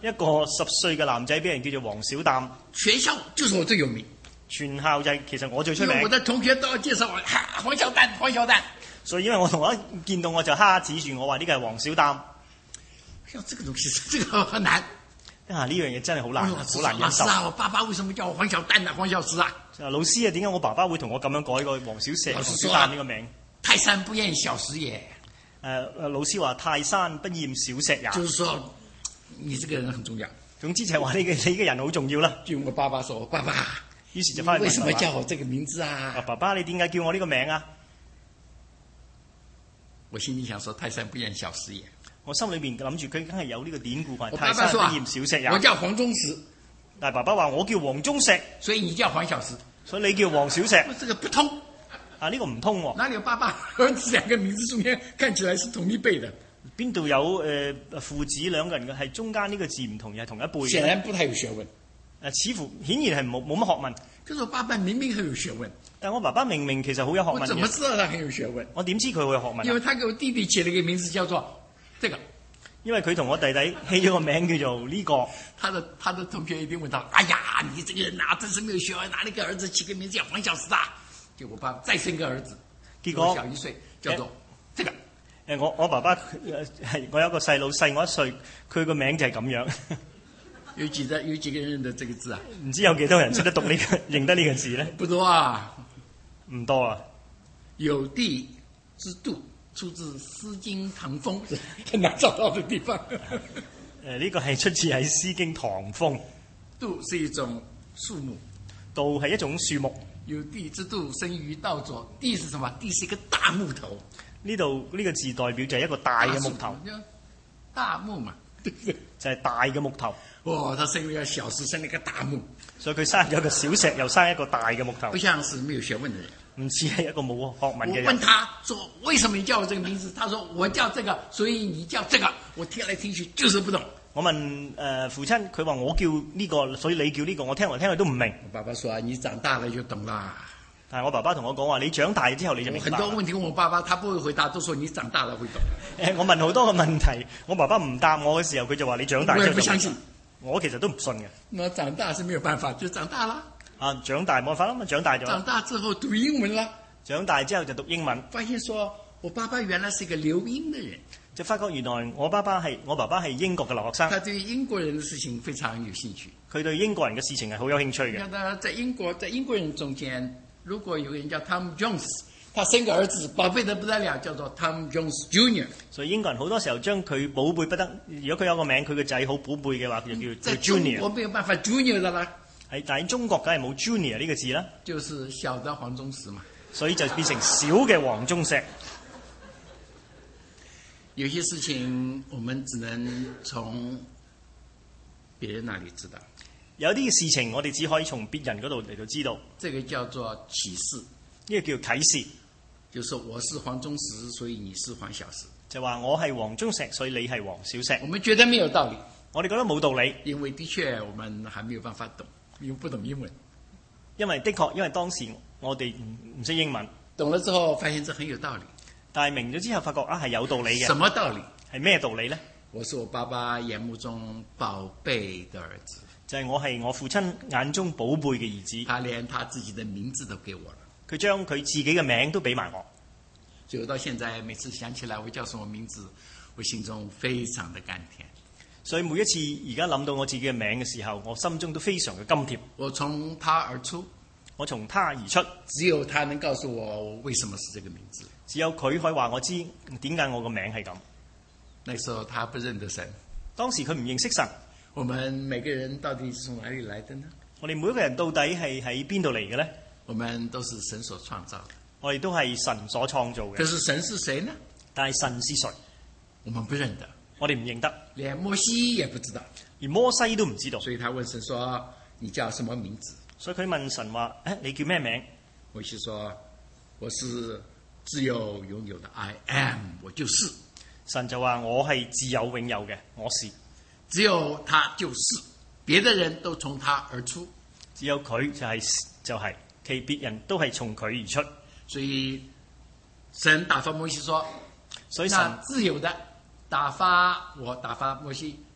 一個10歲嘅男仔俾人叫做黃小擔， 全校就是我最有名， 全校就係其實我最出名。 因為我的同學都要介紹我，黃小擔，黃小擔。 所以因為我同學一見到我就哈指住我話呢個係黃小擔。 像這個東西，這個很難。 呢樣嘢真係好難，好難忍受。 老師啊，我爸爸為什麼叫我黃小擔啊？黃小石啊？ 老師啊，點解我爸爸會同我咁樣改個黃小石、黃小擔呢個名？ 泰山不厭小石也。 老師話泰山不厭小石也。 就是說，你這個人很重要。 總之就係話你嘅人好重要啦。 據我爸爸說，爸爸， 於是就翻去問為什麼叫我這個名字啊？ 爸爸，你點解叫我呢個名啊？ 我心裡想說，泰山不厭小石也。 我心裏邊諗住佢梗係有呢個典故， 我泰山不厭小石也。 我叫黃宗石， 但係爸爸話我叫黃宗石， 所以你叫黃小石， 所以你叫黃小石。 這個不通呢個唔通喎。 哪裡有爸爸兒子兩個名字中間看起來是同一輩的？ 邊度有父子兩個人嘅係中間呢個字唔同，又係同一輩？ 顯然不太有學問。 似乎顯然係冇乜學問。 就是我爸爸明明很有學問， 但我爸爸明明其實好有學問。 我怎麼知道他很有學問？ 我點知佢會有學問？ 因為他給我弟弟起了一個名字叫做這個。 因為佢同我弟弟起咗個名叫做呢個。 他的同學一定問他：哎呀，你這個人啊，真是沒有學問，哪裡個兒子起個名字叫黃小石啊？結果我爸爸再生一個兒子，結果小1歲，叫做這個。 我爸爸我有個細佬細我1歲，佢個名就係咁樣。 有幾個人認得這個字啊？ 唔知有幾多人識得讀呢個認得呢個字咧？ 不多啊， 唔多啊。有地之度出自《詩經·唐風》，很難找到的地方。 呢個係出自喺《詩經·唐風》。 度是一種樹木， 度係一種樹木。 有地之度，生於道左。地是什麼？地是一個大木頭。 呢度呢個字代表就係一個大嘅木頭。 大木嘛，對不對？ 就係大嘅木頭。 他生了一個小石，生了一個大木， 所以佢生咗一個小石，又生一個大嘅木頭。 不像是沒有學問的人， 唔似係一個冇學問嘅人。 我問他說：為什麼你叫我這個名字？他說：我叫這個，所以你叫這個。我聽來聽去就是不懂。 我問父親，佢話我叫呢個，所以你叫呢個。我聽來聽去都唔明。 我爸爸說：你長大了就懂啦。 但係我爸爸同我講話，你長大之後你就明白。 很多問題問我爸爸，他不會回答，都說你長大了會懂。 我問好多個問題，我爸爸唔答我嘅時候，佢就話你長大之後就明白。 我也不相信。 我其實都唔信嘅。 那長大是沒有辦法，就長大了。 長大冇辦法啦嘛，長大咗。 長大之後讀英文啦。 長大之後就讀英文。 發現說我爸爸原來是一個留英的人。 就發覺原來我爸爸係英國嘅留學生。 他對英國人的事情非常有興趣。 佢對英國人嘅事情係好有興趣嘅。 你看在英國人中間，如果有個人叫 Tom Jones，他生個兒子寶貝得不得了，叫做 Tom Jones Jr。 所以英國人好多時候將佢寶貝不得，如果佢有個名，佢個仔好寶貝嘅話，佢就叫 Junior。 我沒有辦法 Junior 的啦。 但喺中國梗係冇 Junior 呢個字啦。 就是小的黃宗石嘛。 所以就變成小嘅黃宗石。 有些事情我們只能從別人那裡知道。 有啲事情我哋只可以從別人嗰度嚟到知道。 這個叫做啟示。 呢個叫啟示。 就是說我是黃宗石，所以你是黃小石。 就話我係黃宗石，所以你係黃小石。 我們覺得沒有道理。 我哋覺得冇道理。 因為的確我們還沒有辦法懂，因為不懂英文。 因為當時我哋唔識英文。 懂了之後發現這很有道理。 但係明咗之後發覺係有道理嘅。 什麼道理？ 係咩道理呢？ 我是我爸爸眼目中寶貝的兒子。 就係我係我父親眼中寶貝嘅兒子。 他連他自己的名字都給我了。 佢將佢自己嘅名都俾埋我。 所以我到現在每次想起來我叫什麼名字，我心中非常的甘甜。 所以每一次而家諗到我自己嘅名嘅時候，我心中都非常嘅甘甜。 我從他而出。 我從他而出。 只有他能告訴我為什麼是這個名字。 只有佢可以話我知點解我個名係咁。 那時候他不認得神。 當時佢唔認識神。 我們每個人到底是從哪裡來的呢？ 我哋每一個人到底係喺邊度嚟嘅呢？ 我們都是神所創造的。 我哋都係神所創造嘅。 可是神是誰呢？ 但係神是誰？ 我們不認得。 我哋唔認得。 連摩西也不知道。 而摩西都唔知道。 所以他問神說：你叫什麼名字？ 所以佢問神話：你叫咩名？ 摩西說：我是自由擁有的 I am， 我就是。 神就話：我係自有永有嘅，我是。 只有他就是，別的人都從他而出。 只有佢就係，其別人都係從佢而出。 所以神打發摩西說：所以神自由的打發摩西，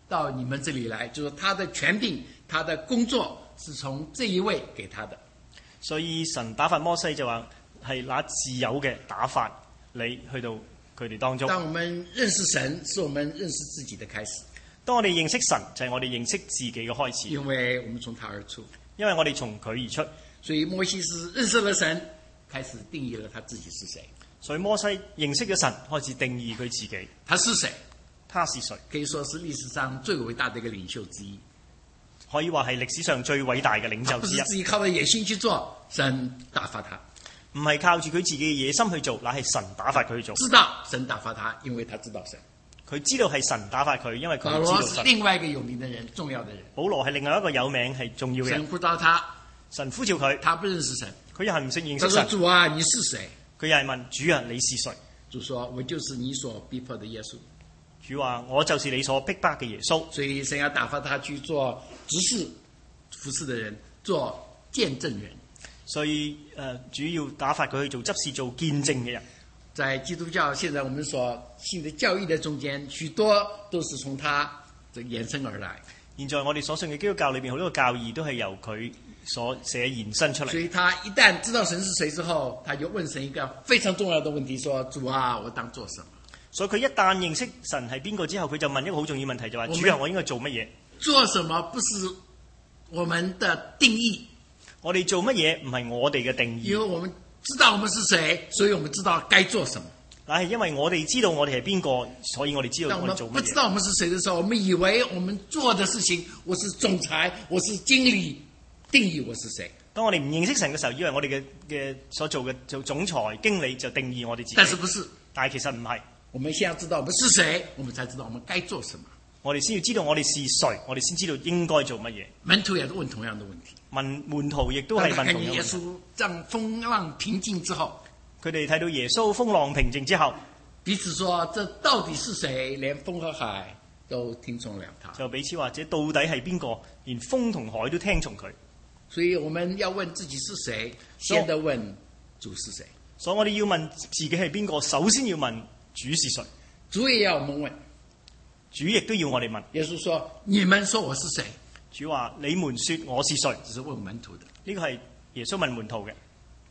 到你們這裡來，就是他的權柄，他的工作是從這一位給他的。 所以神打發摩西就話係拿自有嘅打發你去到佢哋當中。 當我們認識神，是我們認識自己的開始。 當我哋認識神，就係我哋認識自己嘅開始。 因為我們從他而出， 因為我哋從佢而出， 所以摩西是認識了神，開始定義了他自己是誰。 所以摩西認識咗神，開始定義佢自己。 他是誰？ 他是誰？ 可以說是歷史上最偉大的一個領袖之一。 可以話係歷史上最偉大嘅領袖之一。 他不是自己靠着野心去做，神打發他。 唔係靠住佢自己嘅野心去做，乃係神打發佢去做。 知道神打發他，因為他知道神。 佢知道係神打發佢，因為佢知道保羅是神。 另外一個有名的人，重要的人。 保羅係另外一個有名係重要嘅人。 神呼召他， 神呼召佢， 他不認識神， 佢又係唔識認他說： 識神。 主啊，你是誰？ 佢又係問主啊，你是誰？ 主說：我就是你所逼迫的耶穌。 主話：我就是你所逼迫嘅耶穌。 所以神要打發他去做執事服侍的人，做見證人。 所以主要打發佢去做執事、做見證嘅人。 在基督教現在我們所信的教義的中間，許多都是從他這延伸而來。 現在我哋所信嘅基督教裏邊好多個教義都係由佢所寫延伸出嚟。 所以他一旦知道神是誰之後，他就問神一個非常重要的問題，說：主啊，我當做什麼？ 所以佢一旦認識神係邊個之後，佢就問一個好重要問題，就話：主啊，我應該做乜嘢？ 做什麼不是我們的定義。 我哋做乜嘢唔係我哋嘅定義。 因為我們知道我們是誰，所以我們知道該做什麼。 但係因為我哋知道我哋係邊個，所以我哋知道我哋做乜嘢。 不知道我們是誰的時候，我們以為我們做的事情，我是總裁，我是經理，定義我是誰。 當我哋唔認識神嘅時候，以為我哋嘅所做嘅做總裁、經理就定義我哋自己。 但是不是？ 但係其實唔係。 我們先要知道我們是誰，我們才知道我們該做什麼。 我哋先要知道我哋是誰，我哋先知道應該做乜嘢。 門徒也是問同樣的問題。 門徒亦都係問同樣嘅問題。 耶穌讓風浪平靜之後， 佢哋睇到耶穌風浪平靜之後， 彼此說：這到底是誰？連風和海都聽從了他。 就彼此話：這到底係邊個？連風同海都聽從佢。 所以我們要問自己是誰，先得問主是誰。 所以我哋要問自己係邊個，首先要問主是誰。 主也要我們問， 主亦都要我哋問。 耶穌說：你們說我是誰？ 主話：你們說我是誰？ 只是問門徒的。 呢個係耶穌問門徒嘅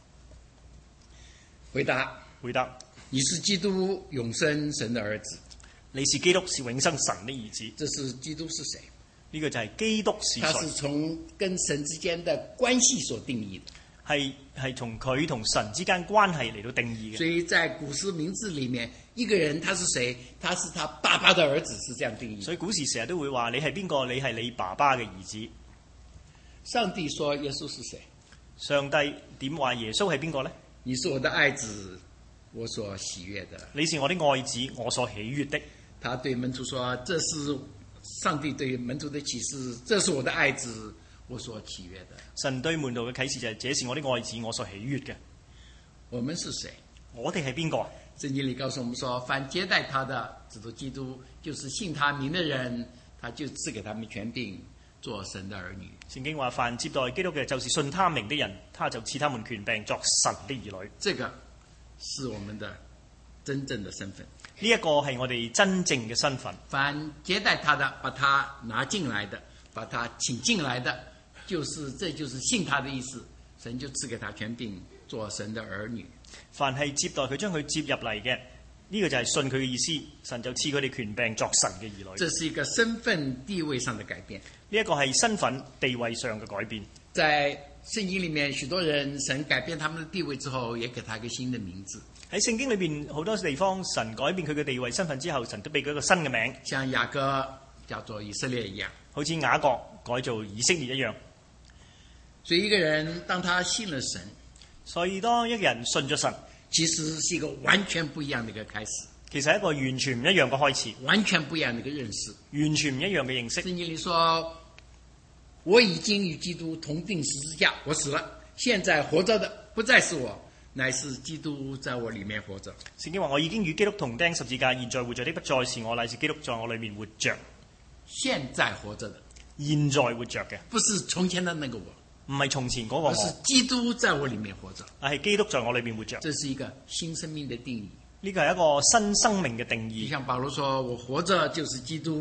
回答：你是基督，永生神的兒子。 你是基督，是永生神的兒子。 這是基督是誰？ 呢個就係基督是誰？ 他是從跟神之間的關係所定義的。 係從佢同神之間關係嚟到定義嘅。 所以在古時名字裡面，一個人他是誰？他是他爸爸的兒子，是這樣定義。 所以古時成日都會話你係邊個？你係你爸爸嘅兒子。 上帝說耶穌是誰？ 上帝點話耶穌係邊個呢？ 你是我的愛子，我所喜悅的。 你是我的愛子，我所喜悅的。 他對門徒說：這是上帝對門徒的啟示，這是我的愛子，我所喜悅的。 神對門徒嘅啟示就係：這是我的愛子，我所喜悅嘅。 我們是誰？ 我哋係邊個？ 聖經裏告訴我們說，凡接待他的，指著基督，就是信他名的人，他就賜給他們權柄，做神的兒女。 聖經話：凡接待基督嘅，就是信他名的人，他就賜他們權柄，作神的兒女。 這個是我們的真正的身份。 呢一個係我哋真正嘅身份。 凡接待他的，把他拿進來的，把他請進來的，這就是信他的意思。神就賜給他權柄，做神的兒女。 凡係接待佢，將佢接入嚟嘅，呢個就係信佢嘅意思。神就賜佢哋權柄，作神嘅兒女。 這是一個身份地位上的改變。 呢一個係身份地位上嘅改變。 在聖經裏面，許多人神改變他們的地位之後，也給他一個新的名字。 喺聖經裏邊好多地方，神改變佢嘅地位身份之後，神都俾佢一個新嘅名。 像雅各叫做以色列一樣， 好似雅各改做以色列一樣。 所以一個人當他信了神， 所以當一個人信咗神， 其實是一個完全不一樣的一個開始。 其實係一個完全唔一樣嘅開始， 完全不一樣的一個認識， 完全唔一樣嘅認識。 聖經裏說：我已經與基督同釘十字架，我死了，現在活着的不再是我，乃是基督在我裏面活着。 聖經話：我已經與基督同釘十字架，現在活着的不再是我，乃是基督在我裏面活着。 現在活着的， 現在活着嘅， 不是從前的那個我， 唔係從前嗰個我， 而是基督在我裏面活着。 係基督在我裏面活着。 這是一個新生命的定義。 呢個係一個新生命嘅定義。 就像保羅說：我活着就是基督，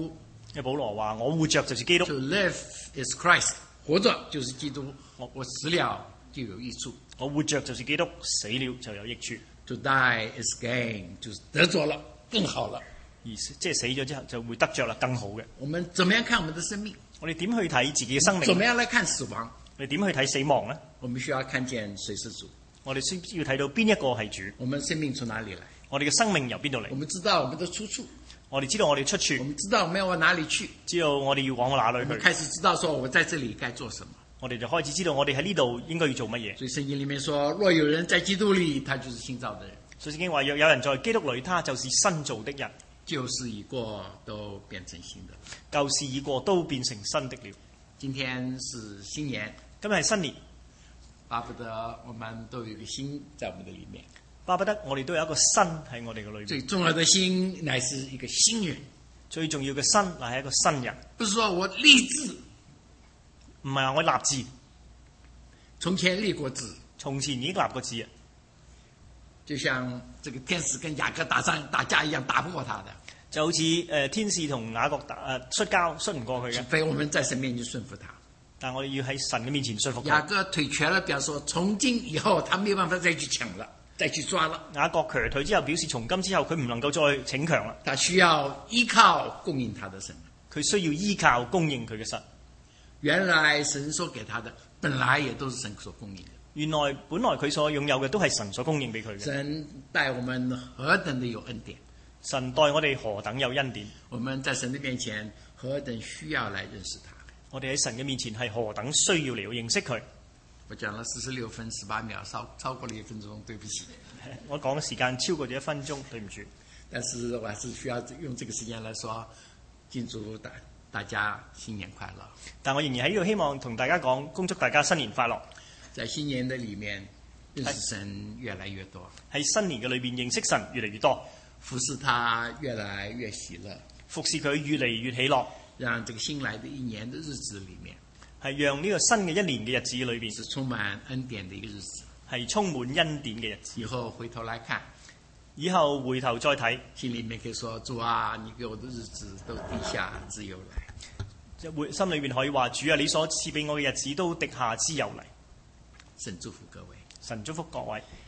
保羅話：我活着就是基督。 To live is Christ， 活着就是基督。我死了就有益處。 我活着就是基督，死了就有益處。 To die is gain， 就是得着了，更好了。 而即係死咗之後就會得着啦，更好嘅。 我們怎麼樣看我們的生命？ 我哋點去睇自己嘅生命？ 怎麼樣來看死亡？ 我哋點去睇死亡呢？ 我們需要看見誰是主。 我哋先要睇到邊一個係主。 我們生命從哪裡來？ 我哋嘅生命由邊度嚟？ 我們知道我們的出處。 我哋知道我哋出處。 我們知道我們要往哪裡去。 知道我哋要往哪裡去。 我們開始知道說我在這裡該做什麼。 我哋就開始知道我哋喺呢度應該要做乜嘢。 所以聖經裡面說，若有人在基督裡，他就是新造的人。 所以聖經話，若有人在基督裡，他就是新造的人。 舊事已過，都變成新的。 舊事已過，都變成新的了。 今天是新年， 今日係新年， 巴不得我們都有一個新在我們的裡面。 巴不得我哋都有一個新喺我哋嘅裏面。 最重要的新乃是一個新人。 最重要嘅新乃係一個新人。 不是說我立志， 唔係話我立志。 從前立過志， 從前已經立過志啊。 就像這個天使跟雅各打架一樣，打不過他的。 就好似天使同雅各摔跤摔唔過佢嘅。 除非我們在神面前順服他。 但我哋要喺神嘅面前順服佢。 雅各腿瘸了，表示說從今以後他沒有辦法再去搶了，再去抓了。 雅各瘸腿之後，表示從今之後佢唔能夠再逞強啦。 他需要依靠供應他的神。 佢需要依靠供應佢嘅神。 原來神所給他的，本來也都是神所供應的。 原來本來佢所擁有嘅都係神所供應俾佢嘅。 神待我們何等的有恩典， 神待我哋何等有恩典。我們在神的面前何等需要來認識他。 我哋喺神嘅面前係何等需要嚟認識佢。 我講了46分18秒，超過了1分鐘，對不起。 我講嘅時間超過咗1分鐘，對唔住。 但是我還是需要用這個時間來說，敬祝大家新年快樂。 但我仍然喺呢度希望同大家講，恭祝大家新年快樂。 在新年的裏面，認識神越來越多。 喺新年嘅裏邊認識神越嚟越多， 服侍他越來越喜樂， 服侍佢越嚟越喜樂。 讓這個新來的一年的日子裏面， 係讓呢個新嘅一年嘅日子裏邊， 是充滿恩典的一個日子， 係充滿恩典嘅日子。 以後回頭來看， 以後回頭再睇， 心裏面可以說：主啊，你給我的日子都滴下自由來。 心裏面可以話：主啊，你所賜俾我嘅日子都滴下之油嚟。 神祝福各位， 神祝福各位。